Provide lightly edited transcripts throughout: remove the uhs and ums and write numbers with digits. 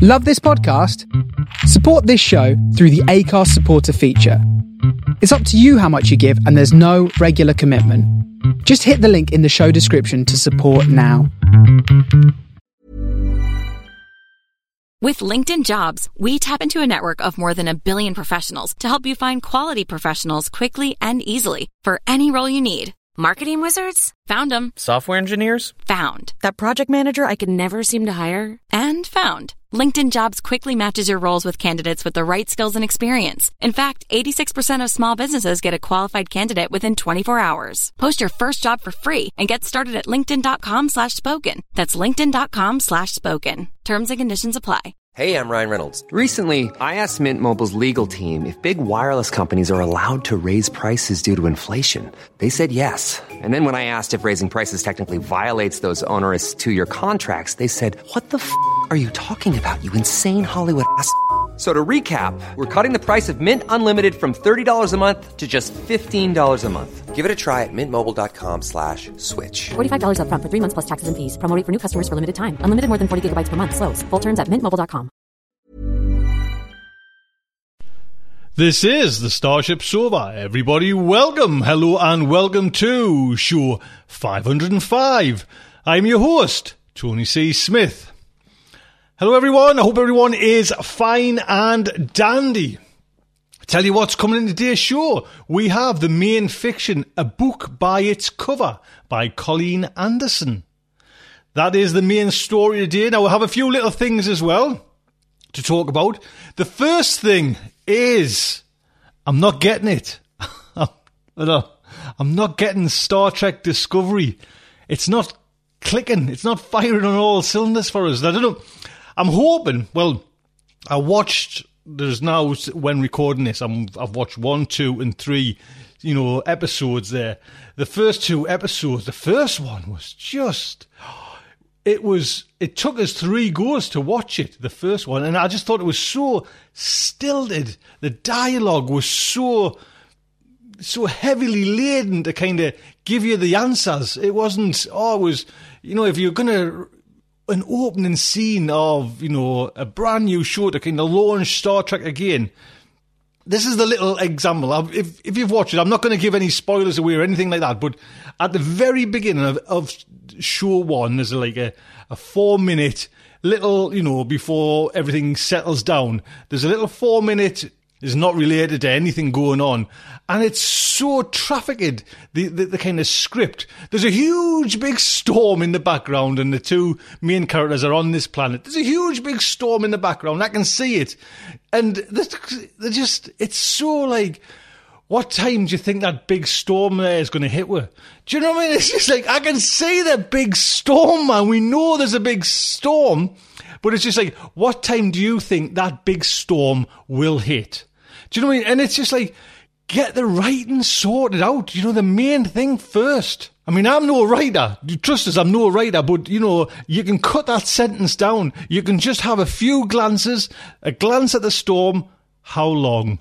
Love this podcast? Support this show through the Acast supporter feature. It's up to you how much you give, and there's no regular commitment. Just hit the link in the show description to support now. With LinkedIn Jobs, we tap into a network of more than 1 billion professionals to help you find quality professionals quickly and easily for any role you need. Marketing wizards? Found them. Software engineers? Found. That project manager I could never seem to hire? And found. LinkedIn Jobs quickly matches your roles with candidates with the right skills and experience. In fact, 86% of small businesses get a qualified candidate within 24 hours. Post your first job for free and get started at linkedin.com/spoken. That's linkedin.com/spoken. Terms and conditions apply. Hey, I'm Ryan Reynolds. Recently, I asked Mint Mobile's legal team if big wireless companies are allowed to raise prices due to inflation. They said yes. And then when I asked if raising prices technically violates those onerous 2-year contracts, they said, "What the f*** are you talking about, you insane Hollywood ass?" So to recap, we're cutting the price of Mint Unlimited from $30 a month to just $15 a month. Give it a try at mintmobile.com/switch. $45 up front for 3 months plus taxes and fees. Promo rate for new customers for limited time. Unlimited more than 40 gigabytes per month. Slows full terms at mintmobile.com. This is the Starship Sofa. Everybody, welcome, hello, and welcome to show 505. I'm your host, Tony C. Smith. Hello, everyone. I hope everyone is fine and dandy. Tell you what's coming in today's show. We have the main fiction, A Book by Its Cover, by Colleen Anderson. That is the main story today. Now, we'll have a few little things as well to talk about. The first thing is, I'm not getting it. I'm not getting Star Trek Discovery. It's not clicking. It's not firing on all cylinders for us. I don't know. I'm hoping, well, I watched, there's now, when recording this, I've watched 1, 2, and 3, episodes there. The first 2 episodes, the first one was just, it took us 3 goes to watch it, the first one, and I just thought it was so stilted. The dialogue was so heavily laden to kind of give you the answers. It wasn't, if you're going to, an opening scene of, a brand new show to kind of launch Star Trek again. This is the little example. If you've watched it, I'm not going to give any spoilers away or anything like that, but at the very beginning of show 1, there's like a 4-minute little, before everything settles down, there's a little 4-minute, is not related to anything going on, and it's so trafficked, the kind of script. There's a huge big storm in the background, and the 2 main characters are on this planet. There's a huge big storm in the background. I can see it, and they're just, it's so like, what time do you think that big storm there is going to hit with? Do you know what I mean? It's just like, I can see the big storm, man. We know there's a big storm, but it's just like, what time do you think that big storm will hit? Do you know what I mean? And it's just like, get the writing sorted out. The main thing first. I mean, I'm no writer. Trust us, I'm no writer. But, you can cut that sentence down. You can just have a few glances. A glance at the storm. How long?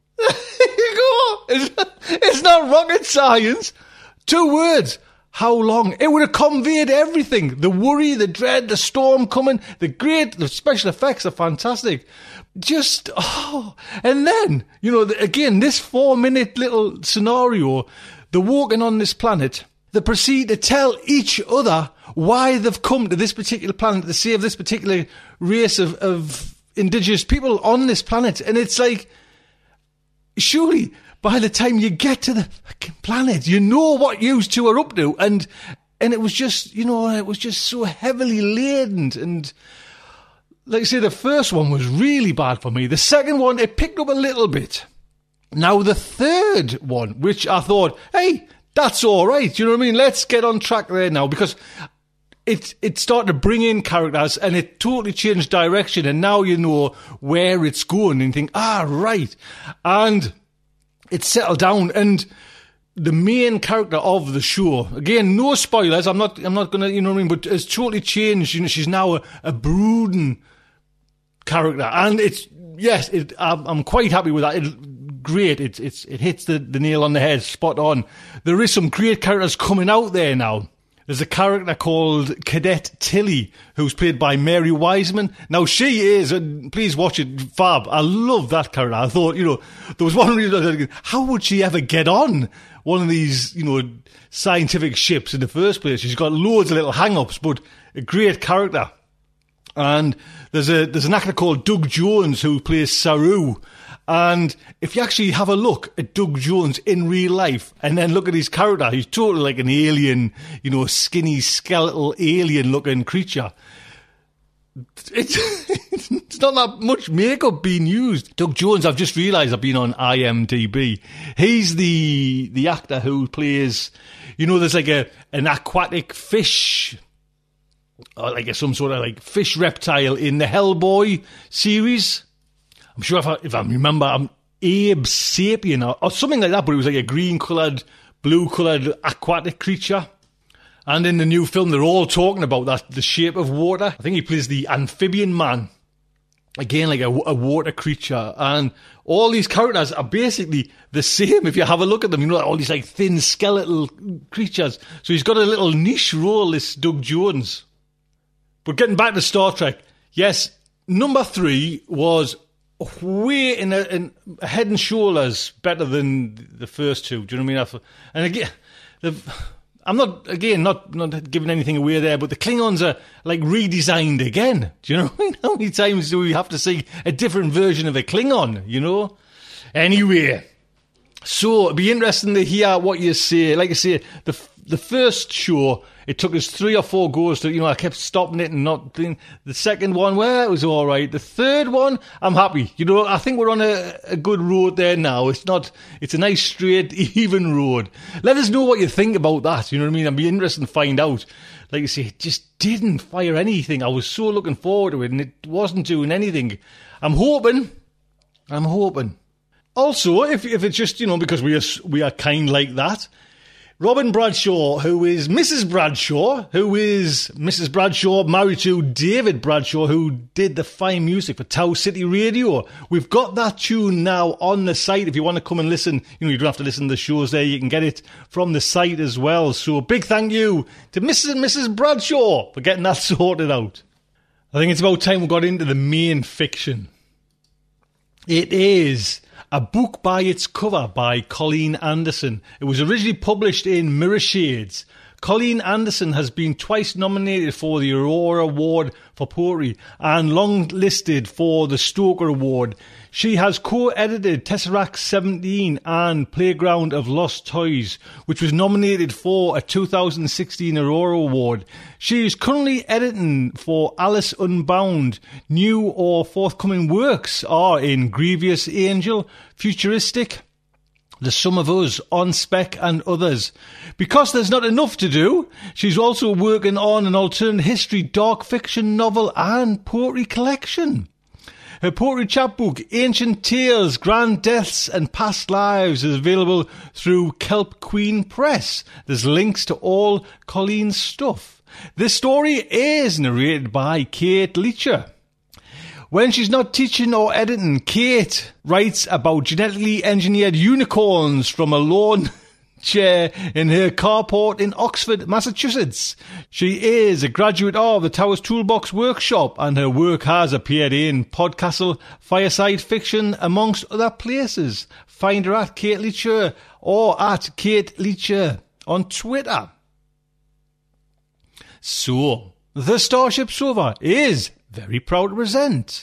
It's not rocket science. 2 words. How long? It would have conveyed everything. The worry, the dread, the storm coming. The special effects are fantastic. Just, and then, again, this 4-minute little scenario, they're walking on this planet, they proceed to tell each other why they've come to this particular planet to save this particular race of indigenous people on this planet. And it's like, surely, by the time you get to the fucking planet, you know what you 2 are up to. And it was just, it was just so heavily laden. And like I say, the first one was really bad for me. The second one, it picked up a little bit. Now, the third one, which I thought, hey, that's all right. You know what I mean? Let's get on track there now, because it started to bring in characters and it totally changed direction. And now you know where it's going and you think, right. And it settled down. And the main character of the show, again, no spoilers. I'm not going to, you know what I mean? But it's totally changed. She's now a brooding character, and I'm quite happy with that. Great, it hits the nail on the head, spot on. There is some great characters coming out there now There's a character called Cadet Tilly, who's played by Mary Wiseman. Now, she is, and please watch it, fab. I love that character. I thought, there was one reason I was thinking, how would she ever get on one of these, scientific ships in the first place? She's got loads of little hang-ups, but a great character. And there's an actor called Doug Jones who plays Saru. And if you actually have a look at Doug Jones in real life and then look at his character, he's totally like an alien, skinny, skeletal, alien-looking creature. It's not that much makeup being used. Doug Jones, I've just realised I've been on IMDb. He's the actor who plays, there's like an aquatic fish, or like some sort of like fish reptile in the Hellboy series. I'm sure if I remember, Abe Sapien or something like that, but it was like a green-coloured, blue-coloured aquatic creature. And in the new film, they're all talking about that, The Shape of Water. I think he plays the amphibian man. Again, like a water creature. And all these characters are basically the same if you have a look at them. All these like thin skeletal creatures. So he's got a little niche role, this Doug Jones. But getting back to Star Trek, yes, number 3 was way in head and shoulders better than the first two. Do you know what I mean? And again, I'm not giving anything away there, but the Klingons are like redesigned again. Do you know what I mean? How many times do we have to see a different version of a Klingon, Anyway, so it'd be interesting to hear what you say. Like I say, the first show, it took us 3 or 4 goes to, I kept stopping it and not doing. The second one, well, it was all right. The third one, I'm happy. I think we're on a good road there now. It's a nice, straight, even road. Let us know what you think about that. You know what I mean? I'd be interested to find out. Like I say, it just didn't fire anything. I was so looking forward to it and it wasn't doing anything. I'm hoping. Also, if it's just, because we are kind like that, Robin Bradshaw, who is Mrs. Bradshaw, married to David Bradshaw, who did the fine music for Tau City Radio. We've got that tune now on the site. If you want to come and listen, you don't have to listen to the shows there. You can get it from the site as well. So a big thank you to Mrs. and Mrs. Bradshaw for getting that sorted out. I think it's about time we got into the main fiction. It is a book by its cover by Colleen Anderson. It was originally published in Mirror Shades. Colleen Anderson has been twice nominated for the Aurora Award for Poetry and long-listed for the Stoker Award. She has co-edited Tesseract 17 and Playground of Lost Toys, which was nominated for a 2016 Aurora Award. She is currently editing for Alice Unbound. New or forthcoming works are in Grievous Angel, Futuristic, The Sum of Us, On Spec and others. Because there's not enough to do, she's also working on an alternate history, dark fiction novel and poetry collection. Her poetry chapbook, Ancient Tales, Grand Deaths and Past Lives, is available through Kelp Queen Press. There's links to all Colleen's stuff. This story is narrated by Kate Leacher. When she's not teaching or editing, Kate writes about genetically engineered unicorns from a lawn chair in her carport in Oxford, Massachusetts. She is a graduate of the Towers Toolbox Workshop and her work has appeared in Podcastle, Fireside Fiction, amongst other places. Find her at Kate Leacher or at Kate Leacher on Twitter. So, the Starship Sofa is very proud to present.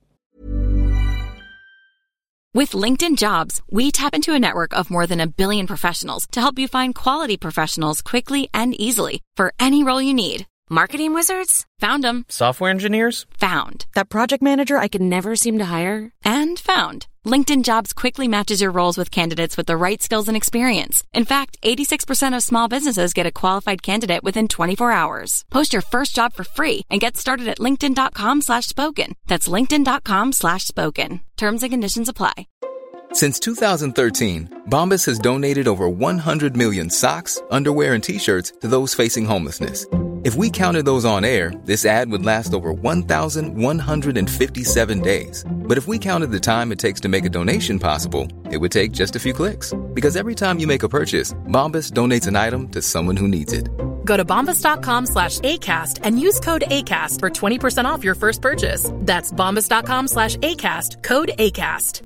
With LinkedIn Jobs, we tap into a network of more than 1 billion professionals to help you find quality professionals quickly and easily for any role you need. Marketing wizards? Found them. Software engineers? Found. That project manager I could never seem to hire? And found. LinkedIn Jobs quickly matches your roles with candidates with the right skills and experience. In fact, 86% of small businesses get a qualified candidate within 24 hours. Post your first job for free and get started at linkedin.com/spoken. That's linkedin.com/spoken. Terms and conditions apply. Since 2013, Bombas has donated over 100 million socks, underwear, and T-shirts to those facing homelessness. If we counted those on air, this ad would last over 1,157 days. But if we counted the time it takes to make a donation possible, it would take just a few clicks. Because every time you make a purchase, Bombas donates an item to someone who needs it. Go to bombas.com/ACAST and use code ACAST for 20% off your first purchase. That's bombas.com/ACAST, code ACAST.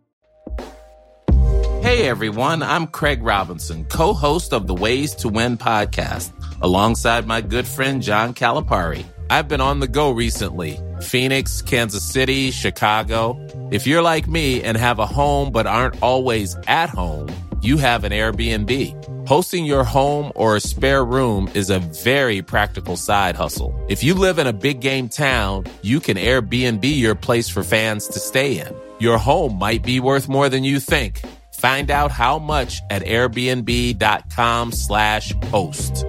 Hey everyone, I'm Craig Robinson, co-host of the Ways to Win podcast, alongside my good friend John Calipari. I've been on the go recently. Phoenix, Kansas City, Chicago. If you're like me and have a home but aren't always at home, you have an Airbnb. Hosting your home or a spare room is a very practical side hustle. If you live in a big game town, you can Airbnb your place for fans to stay in. Your home might be worth more than you think. Find out how much at airbnb.com/host.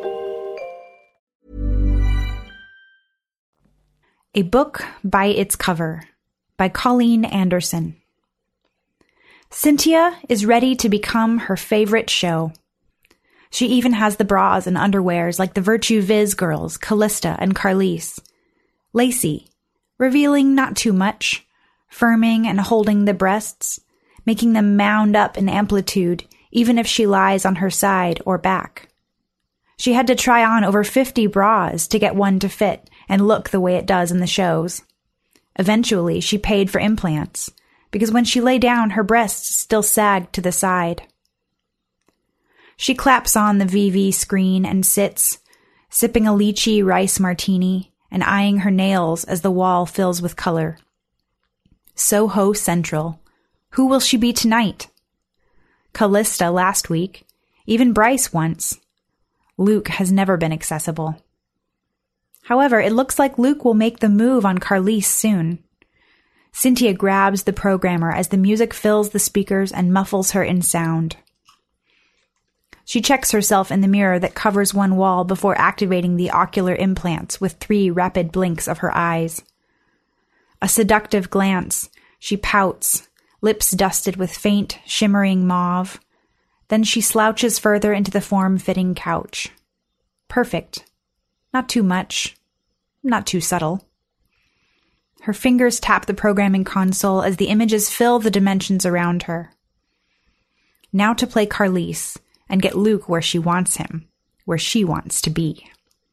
A Book by Its Cover by Colleen Anderson. Cynthia is ready to become her favorite show. She even has the bras and underwears like the Virtue Viz girls, Callista and Carlise. Lacey, revealing not too much, firming and holding the breasts, making them mound up in amplitude even if she lies on her side or back. She had to try on over 50 bras to get one to fit and look the way it does in the shows. Eventually, she paid for implants, because when she lay down, her breasts still sagged to the side. She claps on the VV screen and sits, sipping a lychee rice martini and eyeing her nails as the wall fills with color. Soho Central. Who will she be tonight? Callista last week. Even Bryce once. Luke has never been accessible. However, it looks like Luke will make the move on Carlise soon. Cynthia grabs the programmer as the music fills the speakers and muffles her in sound. She checks herself in the mirror that covers one wall before activating the ocular implants with 3 rapid blinks of her eyes. A seductive glance, she pouts, lips dusted with faint, shimmering mauve. Then she slouches further into the form-fitting couch. Perfect. Not too much. Not too subtle. Her fingers tap the programming console as the images fill the dimensions around her. Now to play Carlise and get Luke where she wants him, where she wants to be.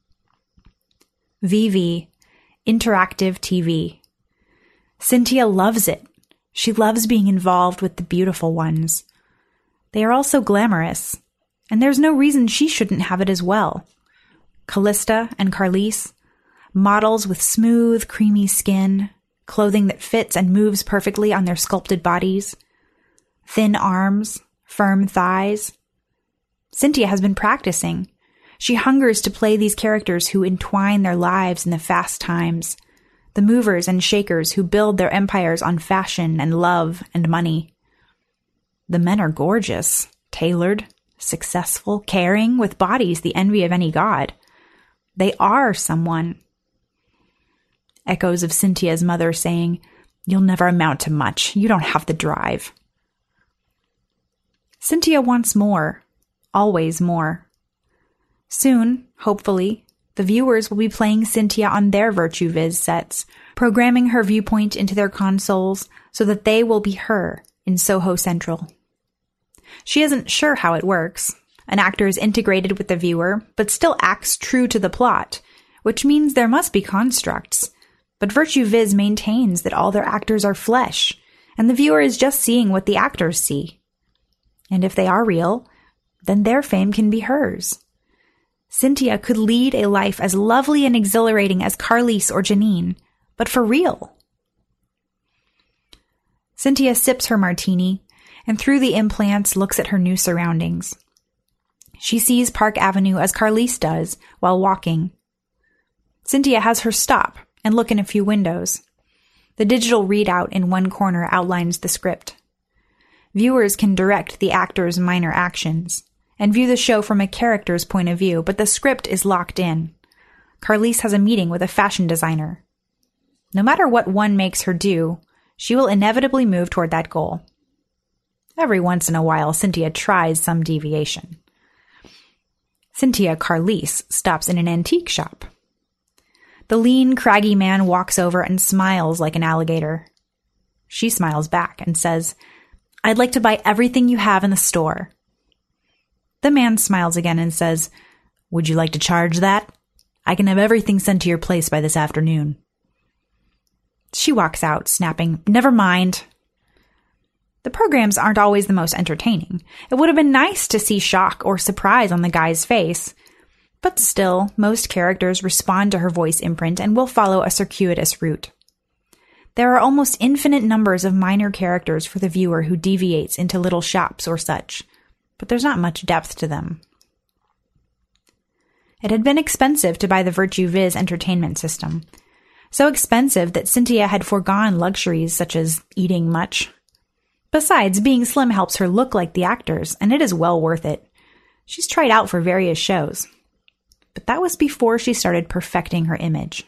VV, interactive TV. Cynthia loves it. She loves being involved with the beautiful ones. They are also glamorous, and there's no reason she shouldn't have it as well. Callista and Carlise, models with smooth, creamy skin, clothing that fits and moves perfectly on their sculpted bodies, thin arms, firm thighs. Cynthia has been practicing. She hungers to play these characters who entwine their lives in the fast times, the movers and shakers who build their empires on fashion and love and money. The men are gorgeous, tailored, successful, caring, with bodies the envy of any god. They are someone. Echoes of Cynthia's mother saying, "You'll never amount to much. You don't have the drive." Cynthia wants more. Always more. Soon, hopefully, the viewers will be playing Cynthia on their Virtue Viz sets, programming her viewpoint into their consoles so that they will be her in Soho Central. She isn't sure how it works. An actor is integrated with the viewer, but still acts true to the plot, which means there must be constructs. But Virtue Viz maintains that all their actors are flesh, and the viewer is just seeing what the actors see. And if they are real, then their fame can be hers. Cynthia could lead a life as lovely and exhilarating as Carlise or Janine, but for real. Cynthia sips her martini, and through the implants looks at her new surroundings. She sees Park Avenue as Carlise does while walking. Cynthia has her stop and look in a few windows. The digital readout in one corner outlines the script. Viewers can direct the actor's minor actions and view the show from a character's point of view, but the script is locked in. Carlise has a meeting with a fashion designer. No matter what one makes her do, she will inevitably move toward that goal. Every once in a while, Cynthia tries some deviation. Cynthia Carlise stops in an antique shop. The lean, craggy man walks over and smiles like an alligator. She smiles back and says, "I'd like to buy everything you have in the store." The man smiles again and says, Would you like to charge that? I can have everything sent to your place by this afternoon. She walks out, snapping, Never mind. The programs aren't always the most entertaining. It would have been nice to see shock or surprise on the guy's face. But still, most characters respond to her voice imprint and will follow a circuitous route. There are almost infinite numbers of minor characters for the viewer who deviates into little shops or such, but there's not much depth to them. It had been expensive to buy the Virtue Viz entertainment system. So expensive that Cynthia had foregone luxuries such as eating much. Besides, being slim helps her look like the actors, and it is well worth it. She's tried out for various shows. But that was before she started perfecting her image.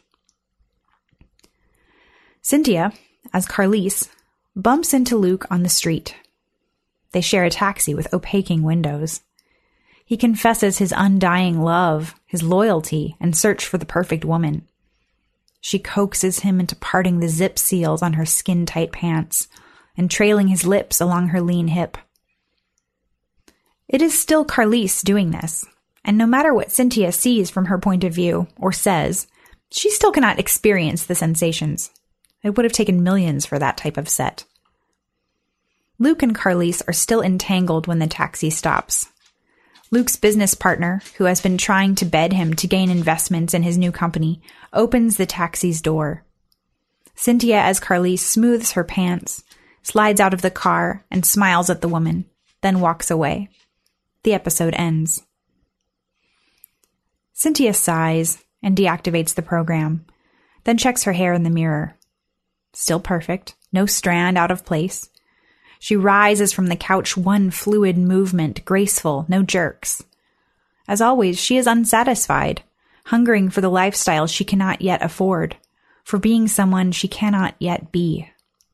Cynthia, as Carlise, bumps into Luke on the street. They share a taxi with opaquing windows. He confesses his undying love, his loyalty, and search for the perfect woman. She coaxes him into parting the zip seals on her skin-tight pants and trailing his lips along her lean hip. It is still Carlise doing this, and no matter what Cynthia sees from her point of view or says, she still cannot experience the sensations. It would have taken millions for that type of set. Luke and Carlise are still entangled when the taxi stops. Luke's business partner, who has been trying to bed him to gain investments in his new company, opens the taxi's door. Cynthia, as Carlise, smooths her pants, slides out of the car, and smiles at the woman, then walks away. The episode ends. Cynthia sighs and deactivates the program, then checks her hair in the mirror. Still perfect, no strand out of place. She rises from the couch, one fluid movement, graceful, no jerks. As always, she is unsatisfied, hungering for the lifestyle she cannot yet afford, for being someone she cannot yet be.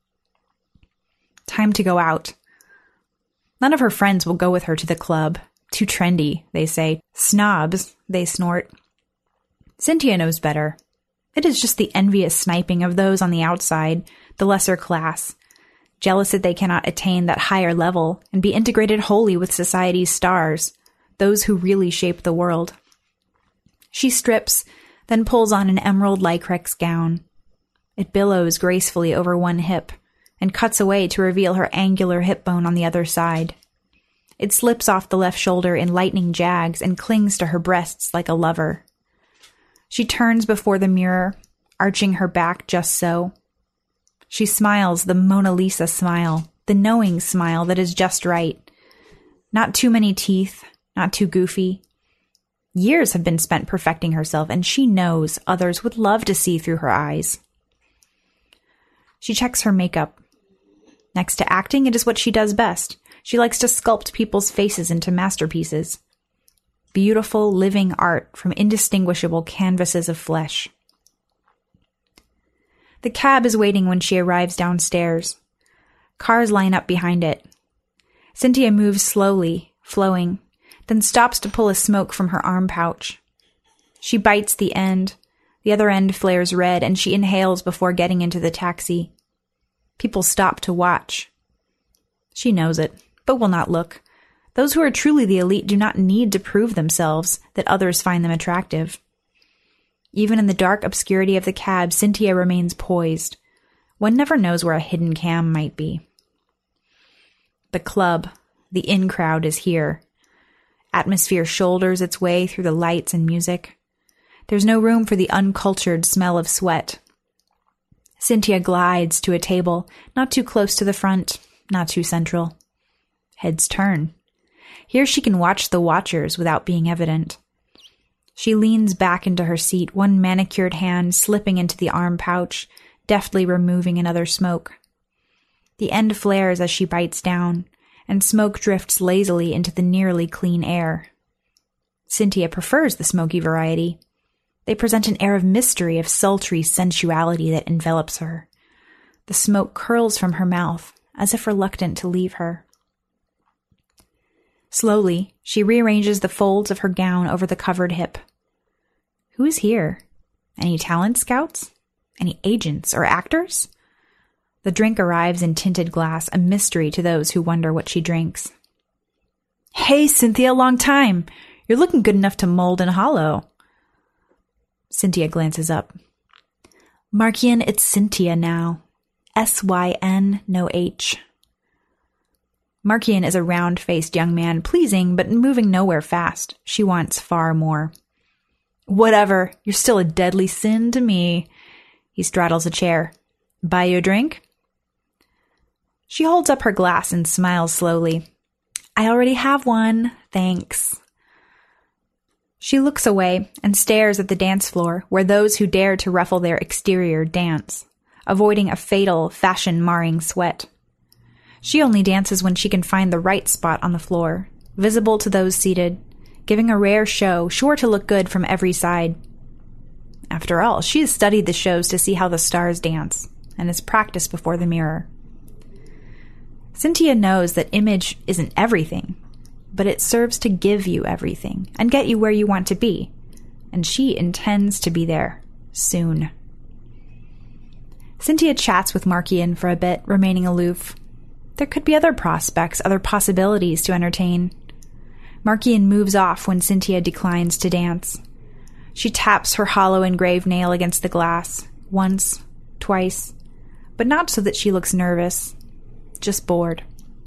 Time to go out. None of her friends will go with her to the club. Too trendy, they say. Snobs, they snort. Cynthia knows better. It is just the envious sniping of those on the outside, the lesser class, jealous that they cannot attain that higher level and be integrated wholly with society's stars, those who really shape the world. She strips, then pulls on an emerald lycrex gown. It billows gracefully over one hip and cuts away to reveal her angular hip bone on the other side. It slips off the left shoulder in lightning jags and clings to her breasts like a lover. She turns before the mirror, arching her back just so. She smiles the Mona Lisa smile, the knowing smile that is just right. Not too many teeth, not too goofy. Years have been spent perfecting herself, and she knows others would love to see through her eyes. She checks her makeup. Next to acting, it is what she does best. She likes to sculpt people's faces into masterpieces. Beautiful, living art from indistinguishable canvases of flesh. The cab is waiting when she arrives downstairs. Cars line up behind it. Cynthia moves slowly, flowing, then stops to pull a smoke from her arm pouch. She bites the end. The other end flares red, and she inhales before getting into the taxi. People stop to watch. She knows it, but will not look. Those who are truly the elite do not need to prove themselves that others find them attractive. Even in the dark obscurity of the cab, Cynthia remains poised. One never knows where a hidden cam might be. The club, the in crowd, is here. Atmosphere shoulders its way through the lights and music. There's no room for the uncultured smell of sweat. Cynthia glides to a table, not too close to the front, not too central. Heads turn. Here she can watch the watchers without being evident. She leans back into her seat, one manicured hand slipping into the arm pouch, deftly removing another smoke. The end flares as she bites down, and smoke drifts lazily into the nearly clean air. Cynthia prefers the smoky variety. They present an air of mystery, of sultry sensuality that envelops her. The smoke curls from her mouth, as if reluctant to leave her. Slowly, she rearranges the folds of her gown over the covered hip. Who is here? Any talent scouts? Any agents or actors? The drink arrives in tinted glass, a mystery to those who wonder what she drinks. Hey, Cynthia, long time. You're looking good enough to mold and hollow. Cynthia glances up. Markian, it's Cynthia now. S-Y-N, no H. Markian is a round-faced young man, pleasing but moving nowhere fast. She wants far more. Whatever, you're still a deadly sin to me. He straddles a chair. Buy you a drink? She holds up her glass and smiles slowly. I already have one, thanks. She looks away and stares at the dance floor where those who dare to ruffle their exterior dance, avoiding a fatal, fashion-marring sweat. She only dances when she can find the right spot on the floor, visible to those seated, giving a rare show sure to look good from every side. After all, she has studied the shows to see how the stars dance, and has practiced before the mirror. Cynthia knows that image isn't everything, but it serves to give you everything and get you where you want to be, and she intends to be there soon. Cynthia chats with Markian for a bit, remaining aloof. There could be other prospects, other possibilities to entertain. Markian moves off when Cynthia declines to dance. She taps her hollow engraved nail against the glass, once, twice, but not so that she looks nervous, just bored.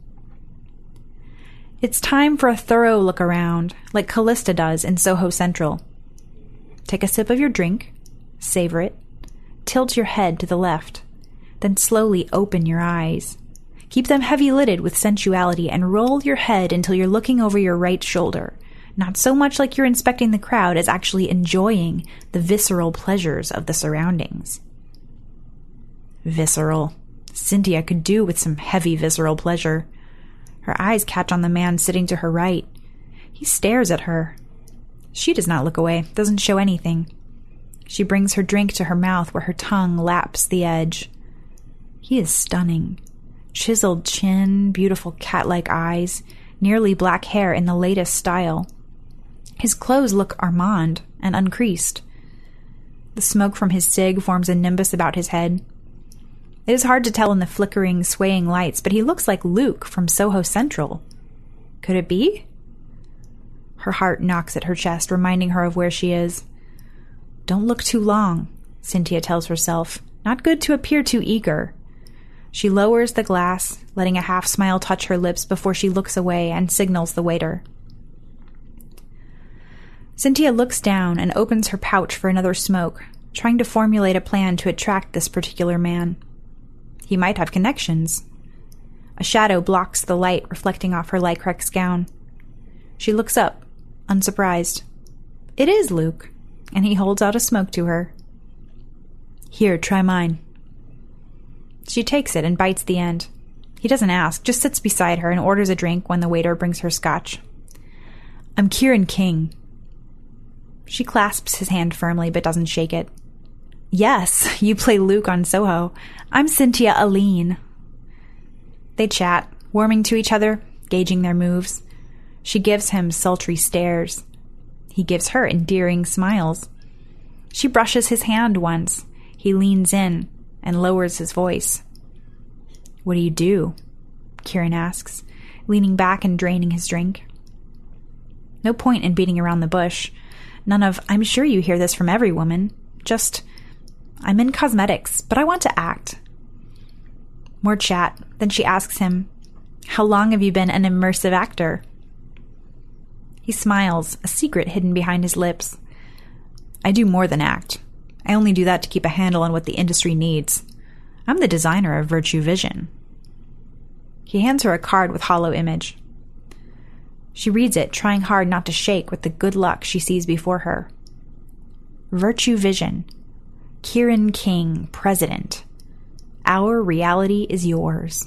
It's time for a thorough look around, like Callista does in Soho Central. Take a sip of your drink, savor it, tilt your head to the left, then slowly open your eyes. Keep them heavy-lidded with sensuality and roll your head until you're looking over your right shoulder, not so much like you're inspecting the crowd as actually enjoying the visceral pleasures of the surroundings. Visceral. Cynthia could do with some heavy visceral pleasure. Her eyes catch on the man sitting to her right. He stares at her. She does not look away, doesn't show anything. She brings her drink to her mouth where her tongue laps the edge. He is stunning. Chiseled chin, beautiful cat-like eyes, nearly black hair in the latest style. His clothes look Armand and uncreased. The smoke from his cig forms a nimbus about his head. It is hard to tell in the flickering, swaying lights, but he looks like Luke from Soho Central. Could it be? Her heart knocks at her chest, reminding her of where she is. Don't look too long, Cynthia tells herself. Not good to appear too eager. She lowers the glass, letting a half-smile touch her lips before she looks away and signals the waiter. Cynthia looks down and opens her pouch for another smoke, trying to formulate a plan to attract this particular man. He might have connections. A shadow blocks the light reflecting off her lycrex gown. She looks up, unsurprised. It is Luke, and he holds out a smoke to her. Here, try mine. She takes it and bites the end. He doesn't ask, just sits beside her and orders a drink when the waiter brings her scotch. I'm Kieran King. She clasps his hand firmly but doesn't shake it. Yes, you play Luke on Soho. I'm Cynthia Aline. They chat, warming to each other, gauging their moves. She gives him sultry stares. He gives her endearing smiles. She brushes his hand once. He leans in and lowers his voice. What do you do? Kieran asks, leaning back and draining his drink. No point in beating around the bush. None of, I'm sure you hear this from every woman. Just, I'm in cosmetics, but I want to act. More chat. Then she asks him, how long have you been an immersive actor? He smiles, a secret hidden behind his lips. I do more than act. I only do that to keep a handle on what the industry needs. I'm the designer of Virtue Vision. He hands her a card with hollow image. She reads it, trying hard not to shake with the good luck she sees before her. Virtue Vision. Kieran King, President. Our reality is yours.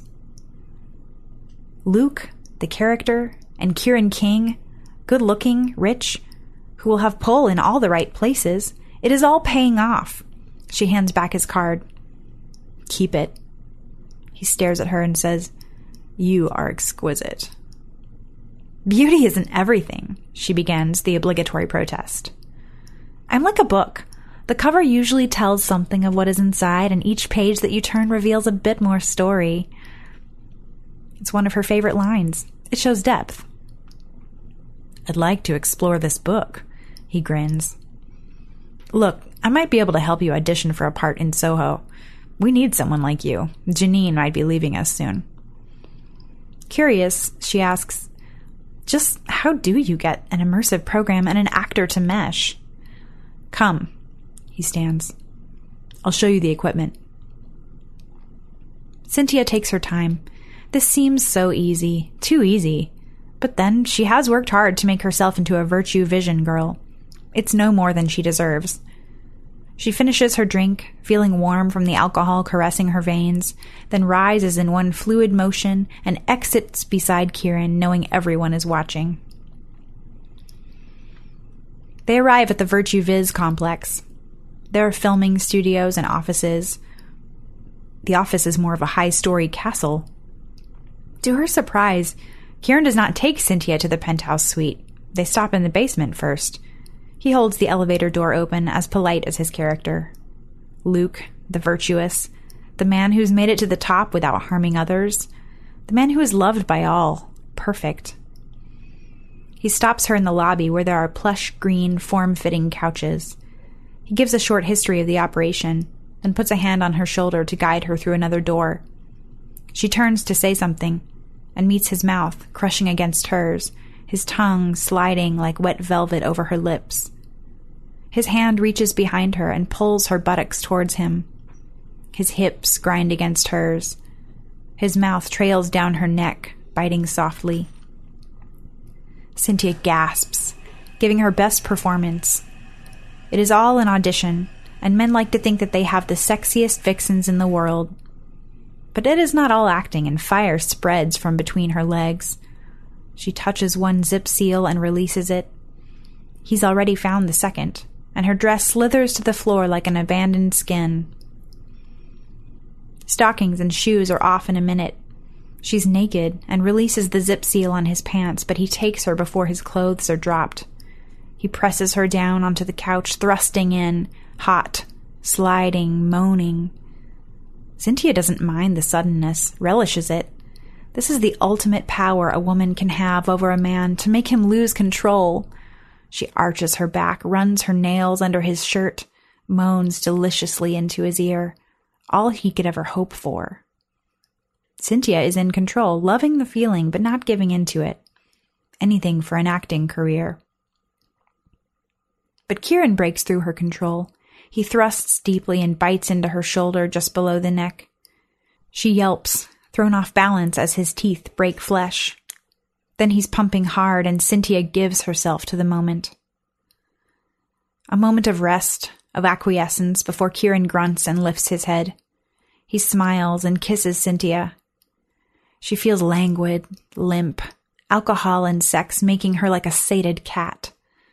Luke, the character, and Kieran King, good-looking, rich, who will have pull in all the right places. It is all paying off. She hands back his card. Keep it. He stares at her and says, You are exquisite. Beauty isn't everything, she begins the obligatory protest. I'm like a book. The cover usually tells something of what is inside, and each page that you turn reveals a bit more story. It's one of her favorite lines. It shows depth. I'd like to explore this book, he grins. Look, I might be able to help you audition for a part in Soho. We need someone like you. Janine might be leaving us soon. Curious, she asks, just how do you get an immersive program and an actor to mesh? Come, he stands. I'll show you the equipment. Cynthia takes her time. This seems so easy, too easy. But then she has worked hard to make herself into a Virtue Vision girl. It's no more than she deserves. She finishes her drink, feeling warm from the alcohol caressing her veins, then rises in one fluid motion and exits beside Kieran, knowing everyone is watching. They arrive at the Virtue Viz complex. There are filming studios and offices. The office is more of a high-story castle. To her surprise, Kieran does not take Cynthia to the penthouse suite. They stop in the basement first. He holds the elevator door open, as polite as his character. Luke, the virtuous, the man who's made it to the top without harming others, the man who is loved by all, perfect. He stops her in the lobby where there are plush green, form-fitting couches. He gives a short history of the operation, and puts a hand on her shoulder to guide her through another door. She turns to say something, and meets his mouth crushing against hers, his tongue sliding like wet velvet over her lips. His hand reaches behind her and pulls her buttocks towards him. His hips grind against hers. His mouth trails down her neck, biting softly. Cynthia gasps, giving her best performance. It is all an audition, and men like to think that they have the sexiest vixens in the world. But it is not all acting, and fire spreads from between her legs. She touches one zip seal and releases it. He's already found the second, and her dress slithers to the floor like an abandoned skin. Stockings and shoes are off in a minute. She's naked and releases the zip seal on his pants, but he takes her before his clothes are dropped. He presses her down onto the couch, thrusting in, hot, sliding, moaning. Cynthia doesn't mind the suddenness, relishes it. This is the ultimate power a woman can have over a man, to make him lose control. She arches her back, runs her nails under his shirt, moans deliciously into his ear. All he could ever hope for. Cynthia is in control, loving the feeling, but not giving into it. Anything for an acting career. But Kieran breaks through her control. He thrusts deeply and bites into her shoulder just below the neck. She yelps, thrown off balance as his teeth break flesh. Then he's pumping hard, and Cynthia gives herself to the moment. A moment of rest, of acquiescence, before Kieran grunts and lifts his head. He smiles and kisses Cynthia. She feels languid, limp, alcohol and sex making her like a sated cat.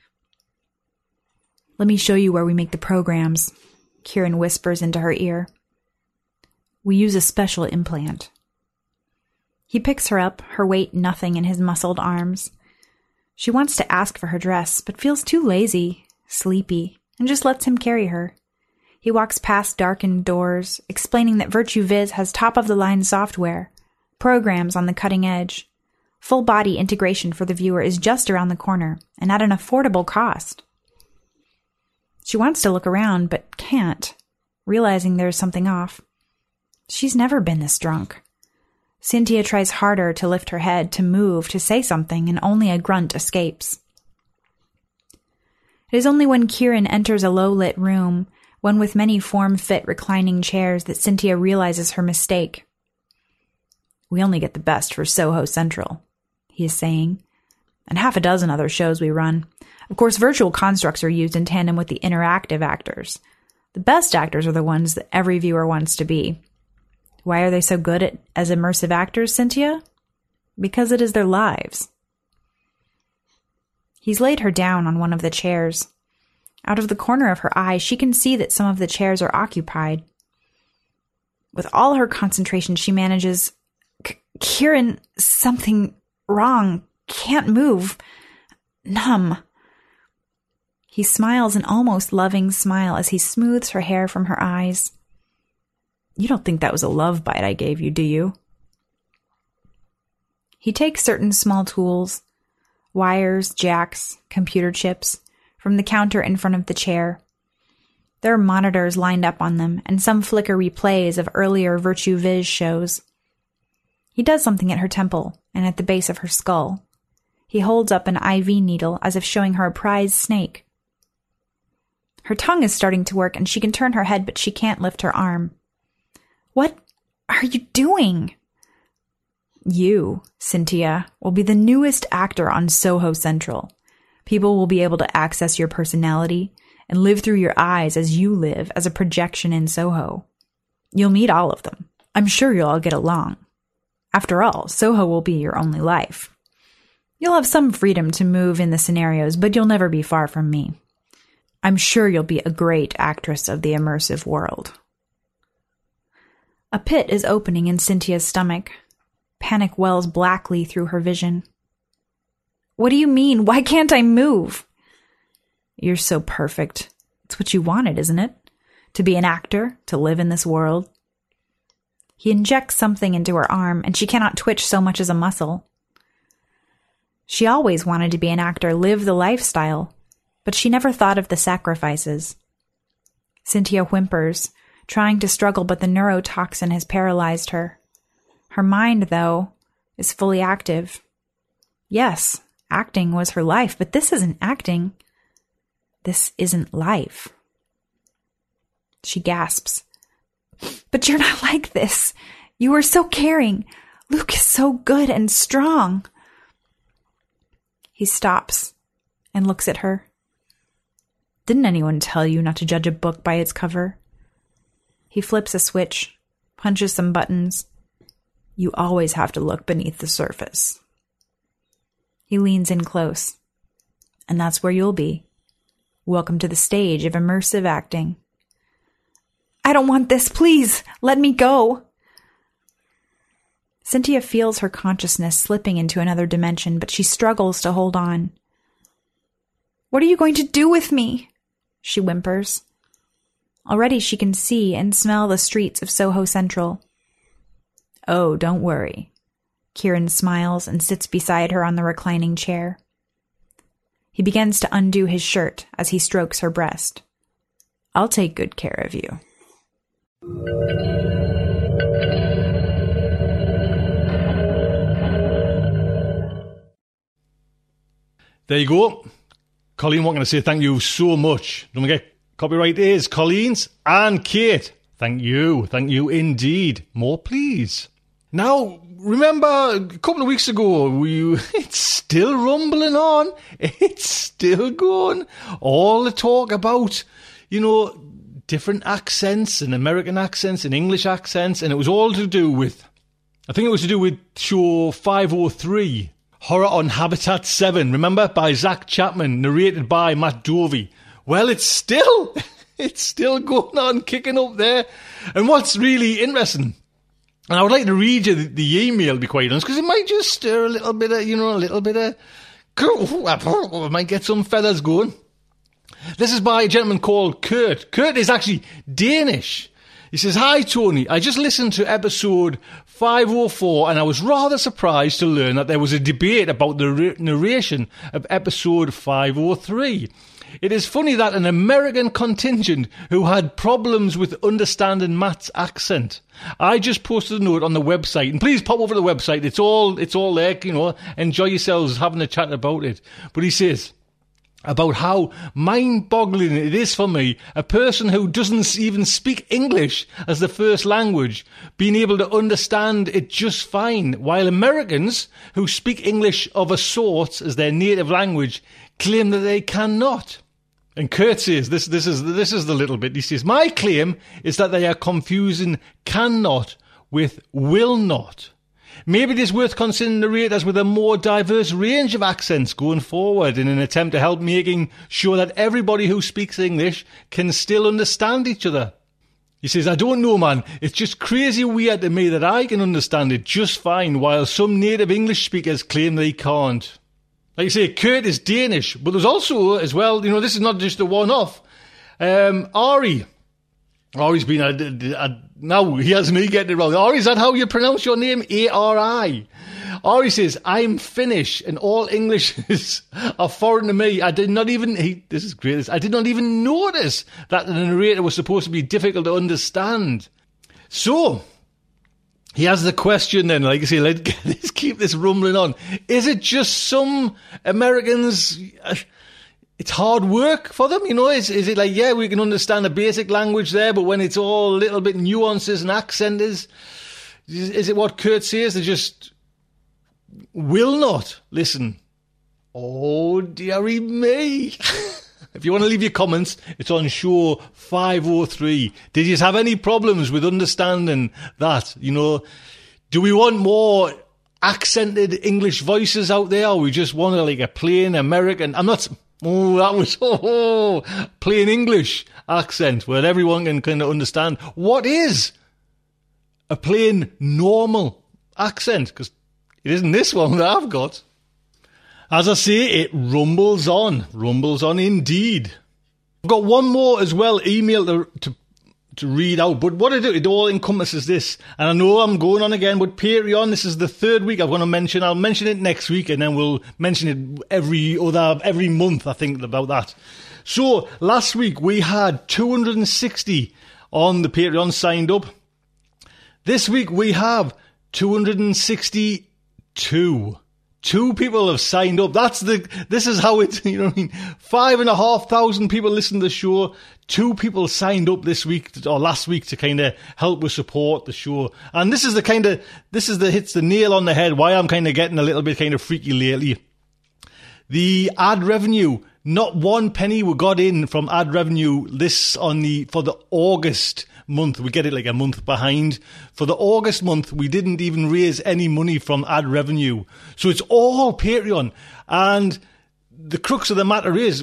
Let me show you where we make the programs, Kieran whispers into her ear. We use a special implant. He picks her up, her weight nothing in his muscled arms. She wants to ask for her dress, but feels too lazy, sleepy, and just lets him carry her. He walks past darkened doors, explaining that Virtue Viz has top-of-the-line software, programs on the cutting edge. Full-body integration for the viewer is just around the corner, and at an affordable cost. She wants to look around, but can't, realizing there's something off. She's never been this drunk. Cynthia tries harder to lift her head, to move, to say something, and only a grunt escapes. It is only when Kieran enters a low-lit room, one with many form-fit reclining chairs, that Cynthia realizes her mistake. We only get the best for Soho Central, he is saying, and half a dozen other shows we run. Of course, virtual constructs are used in tandem with the interactive actors. The best actors are the ones that every viewer wants to be. Why are they so good as immersive actors, Cynthia? Because it is their lives. He's laid her down on one of the chairs. Out of the corner of her eye, she can see that some of the chairs are occupied. With all her concentration, she manages, Kieran, something wrong. Can't move. Numb. He smiles an almost loving smile as he smooths her hair from her eyes. You don't think that was a love bite I gave you, do you? He takes certain small tools, Wires, jacks, computer chips, from the counter in front of the chair. There are monitors lined up on them, and some flicker replays of earlier Virtue Viz shows. He does something at her temple and at the base of her skull. He holds up an IV needle as if showing her a prize snake. Her tongue is starting to work, and she can turn her head, but she can't lift her arm. What are you doing? You, Cynthia, will be the newest actor on Soho Central. People will be able to access your personality and live through your eyes as you live as a projection in Soho. You'll meet all of them. I'm sure you'll all get along. After all, Soho will be your only life. You'll have some freedom to move in the scenarios, but you'll never be far from me. I'm sure you'll be a great actress of the immersive world. A pit is opening in Cynthia's stomach. Panic wells blackly through her vision. What do you mean? Why can't I move? You're so perfect. It's what you wanted, isn't it? To be an actor, to live in this world. He injects something into her arm, and she cannot twitch so much as a muscle. She always wanted to be an actor, live the lifestyle, but she never thought of the sacrifices. Cynthia whimpers, trying to struggle, but the neurotoxin has paralyzed her. Her mind, though, is fully active. Yes, acting was her life, but this isn't acting. This isn't life. She gasps. But you're not like this. You are so caring. Luke is so good and strong. He stops and looks at her. Didn't anyone tell you not to judge a book by its cover? He flips a switch, punches some buttons. You always have to look beneath the surface. He leans in close. And that's where you'll be. Welcome to the stage of immersive acting. I don't want this, please. Let me go. Cynthia feels her consciousness slipping into another dimension, but she struggles to hold on. What are you going to do with me? She whimpers. Already she can see and smell the streets of Soho Central. Oh, don't worry. Kieran smiles and sits beside her on the reclining chair. He begins to undo his shirt as he strokes her breast. I'll take good care of you. There you go. Colleen, what can I say? Thank you so much. Don't forget, copyright is Colleen's and Kate. Thank you. Thank you indeed. More, please. Now, remember a couple of weeks ago, it's still rumbling on. It's still going. All the talk about, different accents and American accents and English accents. And it was all to do with, I think it was to do with show 503, Horror on Habitat 7. Remember? By Zach Chapman, narrated by Matt Dovey. Well, it's still going on, kicking up there. And what's really interesting, and I would like to read you the email, to be quite honest, because it might just stir a little bit of, it might get some feathers going. This is by a gentleman called Kurt. Kurt is actually Danish. He says, Hi, Tony. I just listened to episode 504 and I was rather surprised to learn that there was a debate about the narration of episode 503. It is funny that an American contingent who had problems with understanding Matt's accent. I just posted a note on the website, and please pop over to the website. It's all there, enjoy yourselves having a chat about it. But he says about how mind-boggling it is for me, a person who doesn't even speak English as the first language, being able to understand it just fine, while Americans who speak English of a sort as their native language claim that they cannot. And Kurt says, this is the little bit. He says, my claim is that they are confusing cannot with will not. Maybe it is worth considering narrators with a more diverse range of accents going forward in an attempt to help making sure that everybody who speaks English can still understand each other. He says, I don't know, man. It's just crazy weird to me that I can understand it just fine while some native English speakers claim they can't. Like you say, Kurt is Danish, but there's also, as well, this is not just a one-off. Ari's been, now he has me getting it wrong. Ari, is that how you pronounce your name? A-R-I. Ari says, I'm Finnish and all Englishes are foreign to me. I did not even, this is great, I did not even notice that the narrator was supposed to be difficult to understand. So, he has the question then, like I say, let's keep this rumbling on. Is it just some Americans, it's hard work for them, you know? Is it like, yeah, we can understand the basic language there, but when it's all a little bit nuances and accent is it what Kurt says? They just will not listen. Oh, dearie me. If you want to leave your comments, it's on show 503. Did you have any problems with understanding that? You know, do we want more accented English voices out there, or we just want like a plain American? I'm not... Oh, that was plain English accent where everyone can kind of understand. What is a plain normal accent? Because it isn't this one that I've got. As I say, it rumbles on indeed. I've got one more as well, email to read out, but what it all encompasses this, and I know I'm going on again, but Patreon, this is the third week I'm going to mention. I'll mention it next week, and then we'll mention it every month, I think, about that. So, last week we had 260 on the Patreon signed up. This week we have 262. 2 people have signed up. This is how it's, you know what I mean? 5,500 people listen to the show. 2 people signed up this week or last week to kind of help with support the show. And this is hits the nail on the head why I'm kind of getting a little bit kind of freaky lately. The ad revenue, not 1 penny we got in from ad revenue for the August month. We get it like a month behind. For the August month, we didn't even raise any money from ad revenue. So it's all Patreon. And the crux of the matter is,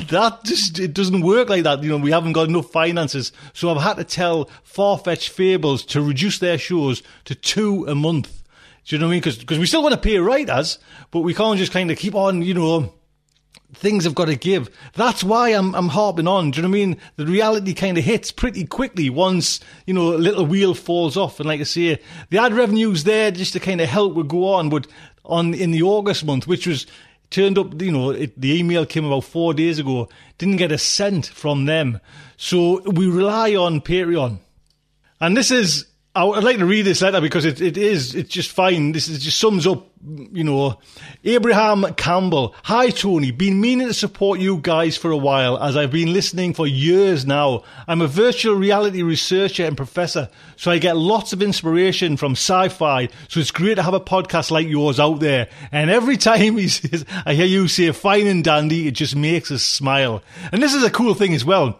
it doesn't work like that. You know, we haven't got enough finances. So I've had to tell Farfetch Fables to reduce their shows to 2 a month. Do you know what I mean? Because we still want to pay writers, but we can't just kind of keep on, you know, things have got to give. That's why I'm harping on. Do you know what I mean? The reality kind of hits pretty quickly once, you know, a little wheel falls off. And like I say, the ad revenue's there just to kind of help it go on. But in the August month, which was turned up, you know, the email came about 4 days ago, didn't get a cent from them. So we rely on Patreon. And this is, I'd like to read this letter because it's just fine. This just sums up, you know. Abraham Campbell. Hi, Tony. Been meaning to support you guys for a while as I've been listening for years now. I'm a virtual reality researcher and professor, so I get lots of inspiration from sci-fi. So it's great to have a podcast like yours out there. And every time I hear you say fine and dandy, it just makes us smile. And this is a cool thing as well.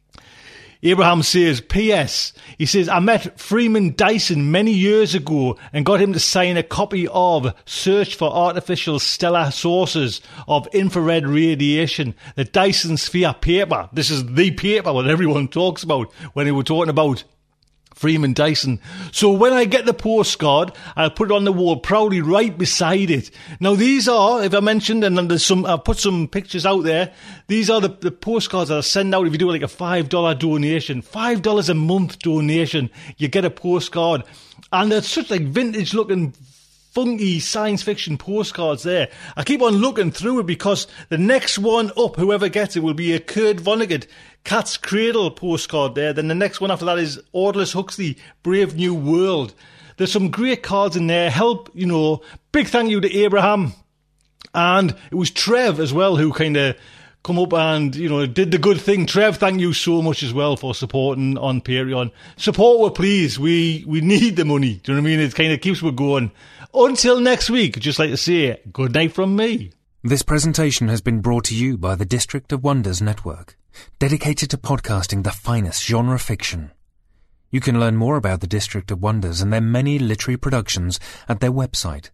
Abraham says, P.S. He says, I met Freeman Dyson many years ago and got him to sign a copy of Search for Artificial Stellar Sources of Infrared Radiation, the Dyson Sphere paper. This is the paper that everyone talks about when they were talking about Freeman Dyson. So when I get the postcard, I'll put it on the wall proudly right beside it. Now these are, if I mentioned, and then I've put some pictures out there, these are the postcards that I send out if you do like a $5 donation. $5 a month donation, you get a postcard. And they're such like vintage looking funky science fiction postcards there. I keep on looking through it because the next one up, whoever gets it, will be a Kurt Vonnegut Cat's Cradle postcard there. Then the next one after that is Aldous Huxley, Brave New World. There's some great cards in there. Help, you know, big thank you to Abraham. And it was Trev as well who kind of come up and, you know, did the good thing. Trev, thank you so much as well for supporting on Patreon. Support us, please. We need the money. Do you know what I mean? It kind of keeps us going. Until next week, I'd just like to say good night from me. This presentation has been brought to you by the District of Wonders Network, dedicated to podcasting the finest genre fiction. You can learn more about the District of Wonders and their many literary productions at their website,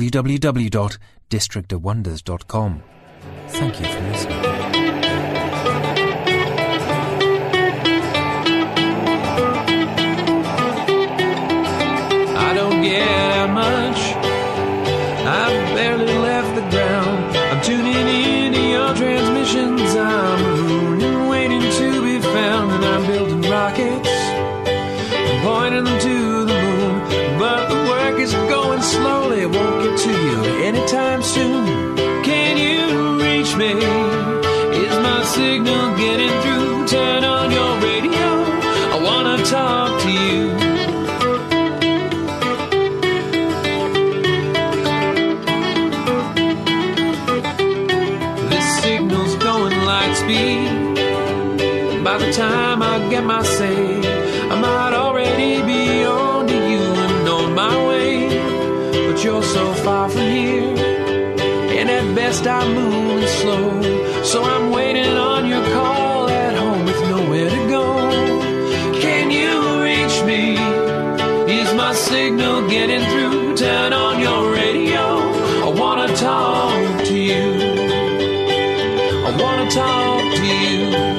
www.districtofwonders.com. Thank you for listening. I don't get out much. I've barely left the ground. I'm tuning into your transmissions. I'm mooning, waiting to be found. And I'm building rockets and pointing them to the moon. But the work is going slowly, it won't get too By the time I get my say, I might already be on to you and on my way. But you're so far from here, and at best I'm moving slow. So I'm waiting on your call at home with nowhere to go. Can you reach me? Is my signal getting through? Turn on your radio. I wanna talk to you. I wanna talk to you.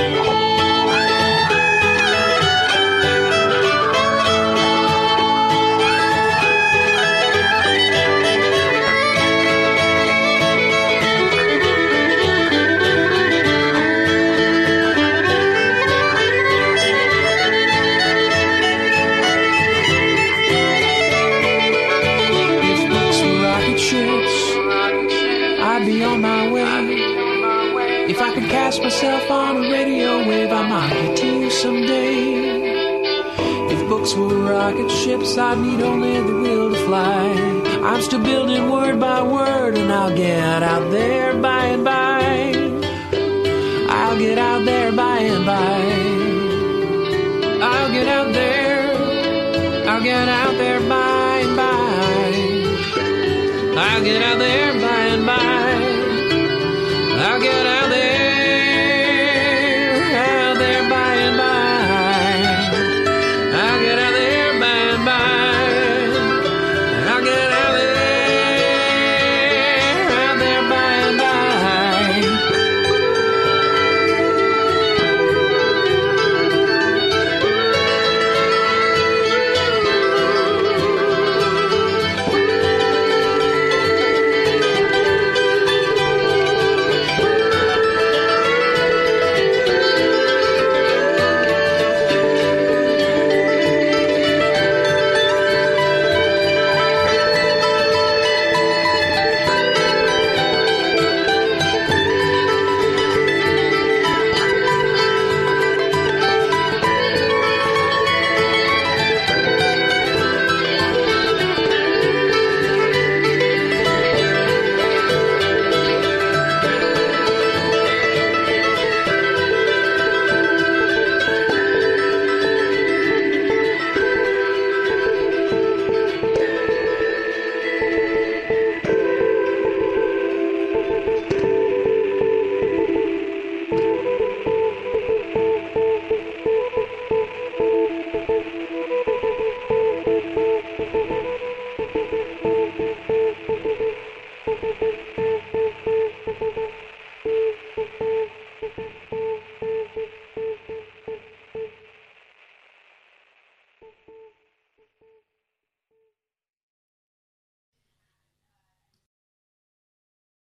If I could cast myself on a radio wave, I might get to you someday. If books were rocket ships, I'd need only the will to fly. I'm still building word by word, and I'll get out there by and by. I'll get out there by and by. I'll get out there. I'll get out there by and by. I'll get out there by and by. I'll get out